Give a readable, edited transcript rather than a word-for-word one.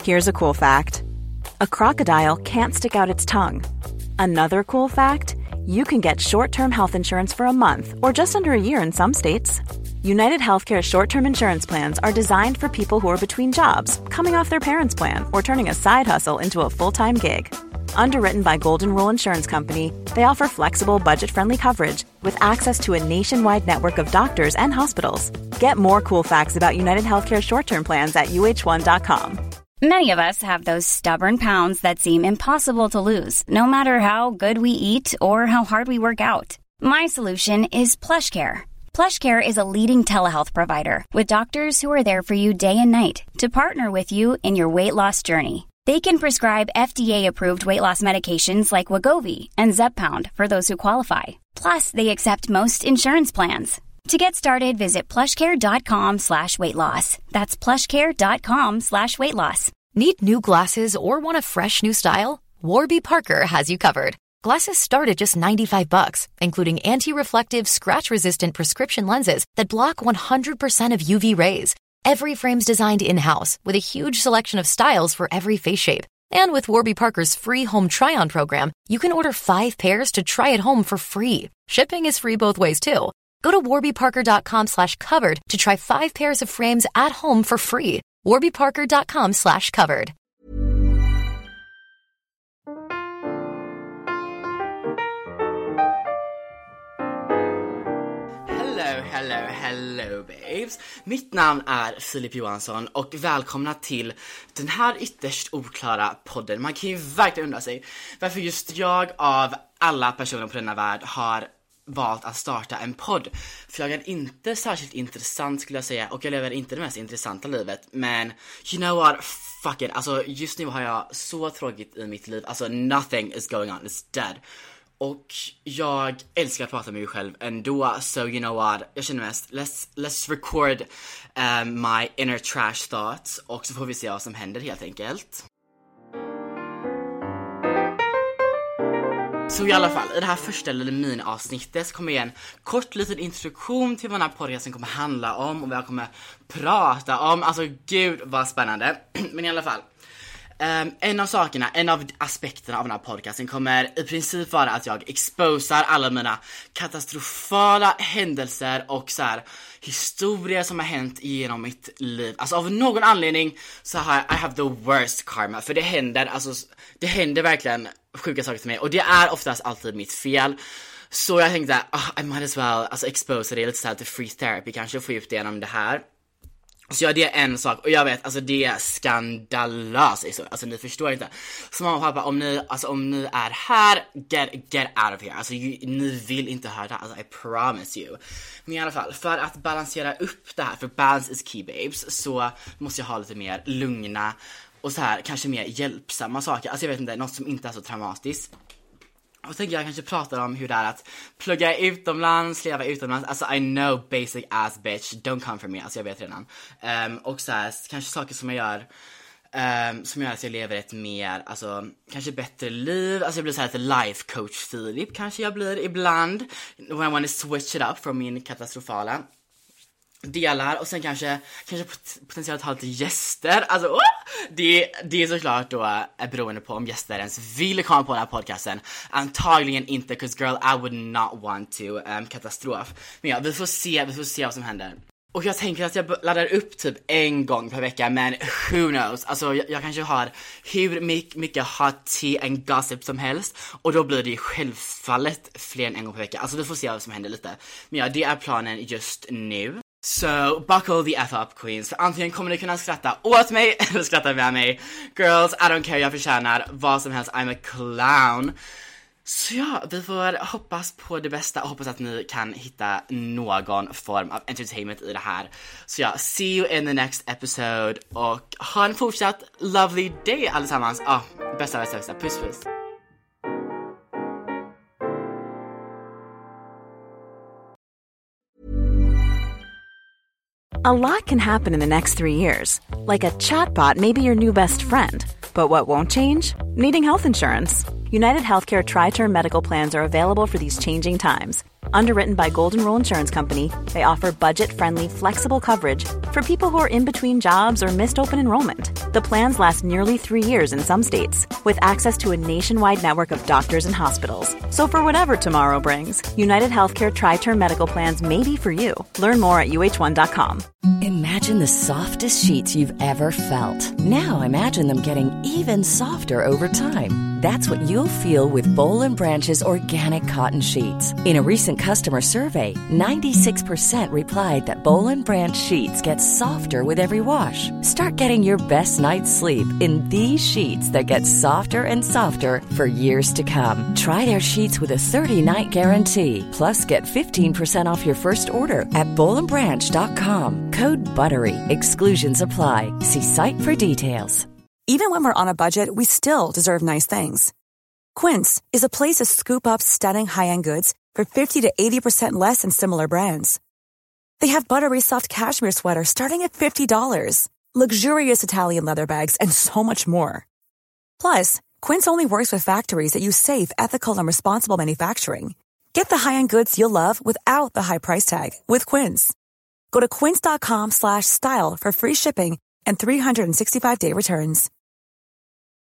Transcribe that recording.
Here's a cool fact. A crocodile can't stick out its tongue. Another cool fact, you can get short-term health insurance for a month or just under a year in some states. United Healthcare short-term insurance plans are designed for people who are between jobs, coming off their parents' plan, or turning a side hustle into a full-time gig. Underwritten by Golden Rule Insurance Company, they offer flexible, budget-friendly coverage with access to a nationwide network of doctors and hospitals. Get more cool facts about United Healthcare short-term plans at uh1.com. Many of us have those stubborn pounds that seem impossible to lose, no matter how good we eat or how hard we work out. My solution is PlushCare. PlushCare is a leading telehealth provider with doctors who are there for you day and night to partner with you in your weight loss journey. They can prescribe FDA-approved weight loss medications like Wegovy and Zepbound for those who qualify. Plus, they accept most insurance plans. To get started, visit plushcare.com/weightloss. That's plushcare.com/weightloss. Need new glasses or want a fresh new style? Warby Parker has you covered. Glasses start at just $95, including anti-reflective, scratch-resistant prescription lenses that block 100% of UV rays. Every frame's designed in-house with a huge selection of styles for every face shape. And with Warby Parker's free home try-on program, you can order 5 pairs to try at home for free. Shipping is free both ways, too. Go to warbyparker.com/covered to try 5 pairs of frames at home for free. warbyparker.com/covered. Hello babes. Mitt namn är Filip Johansson och välkomna till den här ytterst oklara podden. Man kan ju verkligen undra sig varför just jag av alla personer på denna värld har valt att starta en podd. För jag är inte särskilt intressant skulle jag säga, och jag lever inte det mest intressanta livet. Men you know what, fuck it. Alltså just nu har jag så tråkigt i mitt liv. Alltså nothing is going on, it's dead. Och jag älskar att prata med mig själv ändå. So you know what, jag känner mest let's record my inner trash thoughts. Och så får vi se vad som händer helt enkelt. Så i alla fall, i det här första lilla mini-avsnittet så kommer jag en kort liten introduktion till vad den här podcasten kommer handla om och vad jag kommer prata om. Alltså gud vad spännande. Men i alla fall, en av aspekterna av den här podcasten kommer i princip vara att jag exposar alla mina katastrofala händelser och så här historier som har hänt genom mitt liv. Alltså av någon anledning så har I have the worst karma. För det händer verkligen sjuka saker till mig. Och det är oftast alltid mitt fel. Så jag tänkte I might as well expose det lite så här till free therapy. Kanske få ut det genom det här. Så ja, det är en sak. Och jag vet, alltså det är skandalöst. Alltså ni förstår inte. Så mamma och pappa, om ni är här, get out of here. Alltså ni vill inte höra det här. Alltså I promise you. Men i alla fall, för att balansera upp det här, för balance is key babes, så måste jag ha lite mer lugna och så här, kanske mer hjälpsamma saker. Alltså jag vet inte, något som inte är så traumatiskt. Och tänker jag kanske pratar om hur det är att plugga utomlands, leva utomlands. Alltså I know basic ass bitch, don't come for me. Alltså jag vet redan. Och så här, kanske saker som jag gör att jag lever ett mer, alltså kanske bättre liv. Alltså jag blir så här lite life coach Filip. Kanske jag blir ibland when I want to switch it up från min katastrofala delar. Och sen kanske potentiellt ha lite gäster. Alltså det är såklart då beroende på om gäster ens vill komma på den här podcasten. Antagligen inte, 'cause girl I would not want to. Katastrof. Men ja, vi får se vad som händer. Och jag tänker att jag laddar upp typ en gång per vecka, men who knows. Alltså jag kanske har hur mycket hot tea and gossip som helst. Och då blir det självfallet fler än en gång per vecka. Alltså vi får se vad som händer lite. Men ja, det är planen just nu. So, buckle the F up queens. För antingen kommer ni kunna skratta åt mig eller skratta med mig. Girls, I don't care, jag förtjänar vad som helst. I'm a clown. Så ja, vi får hoppas på det bästa och hoppas att ni kan hitta någon form av entertainment i det här. Så ja, see you in the next episode. Och ha en fortsatt lovely day allesammans. Bästa. Puss. A lot can happen in the next 3 years. Like a chatbot may be your new best friend. But what won't change? Needing health insurance. United Healthcare Tri-Term Medical Plans are available for these changing times. Underwritten by Golden Rule Insurance Company, they offer budget-friendly, flexible coverage for people who are in between jobs or missed open enrollment. The plans last nearly 3 years in some states, with access to a nationwide network of doctors and hospitals. So for whatever tomorrow brings, United Healthcare Tri-Term Medical Plans may be for you. Learn more at uh1.com. Imagine the softest sheets you've ever felt. Now imagine them getting even softer over time. That's what you'll feel with Boll & Branch's organic cotton sheets. In a recent customer survey, 96% replied that Boll & Branch sheets get softer with every wash. Start getting your best night's sleep in these sheets that get softer and softer for years to come. Try their sheets with a 30-night guarantee. Plus, get 15% off your first order at bollandbranch.com. Code BUTTERY. Exclusions apply. See site for details. Even when we're on a budget, we still deserve nice things. Quince is a place to scoop up stunning high-end goods for 50 to 80% less than similar brands. They have buttery soft cashmere sweaters starting at $50, luxurious Italian leather bags, and so much more. Plus, Quince only works with factories that use safe, ethical, and responsible manufacturing. Get the high-end goods you'll love without the high price tag with Quince. Go to quince.com/style for free shipping and 365-day returns.